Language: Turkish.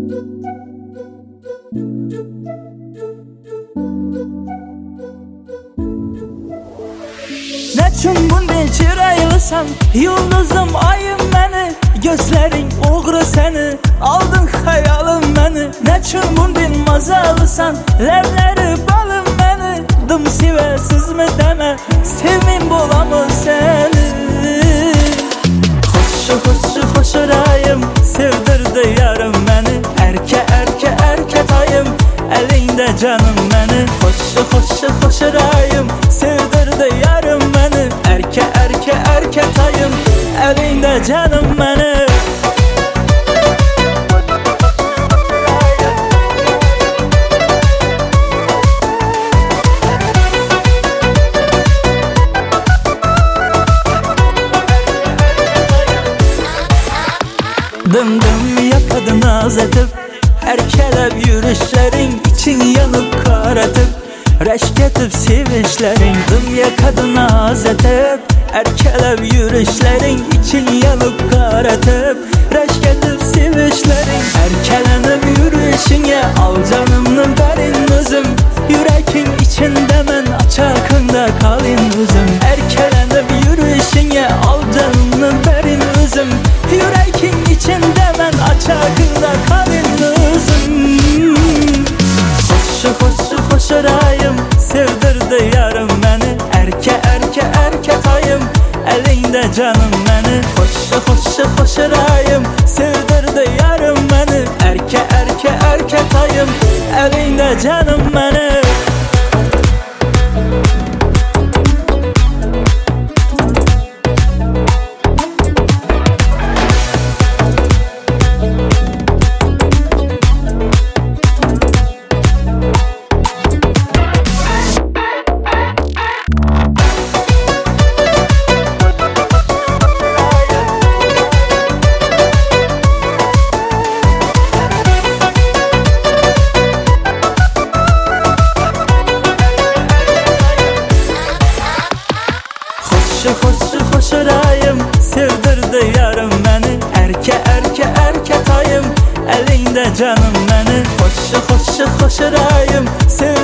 Neçün bunday çıraylısan, yıldızım ayım məni, gözlerin uğru seni, aldın hayalım məni. Neçün bunday mazalısan, ləvləri balım məni, dım sivəsizmi demə, sevmin bolamı səni. Xoşurayım, sevdirdi yarım məni, erke tayım, elinde canım məni. Xoşurayım, sevdirdi yarım məni, erke tayım, elinde canım məni. Dım yakadın naz edip, erkelep yürüşlerin için yanıp karatıp, reşk edip sevişlerin. Dım yakadın naz edip, erkelep yürüşlerin için yanıp karatıp, reşk edip sevişlerin. Erkelenip yürüyüşüne al canımını verin özüm, yürekin içinde men açakında kalın özüm. Erkelenip yürüyüşüne al canımını verin özüm, yürekin içinde men açakında kalın özüm. Xoşurayım, sevdirdi yarım məni, erke tayım, elinde canım məni. Xoşurayım, sevdirdi yarım məni, erke tayım, elinde canım məni. Xoşurayım, sevdirdi yarım məni, erke tayım, elinde canım məni. Xoşurayım, sevdirdi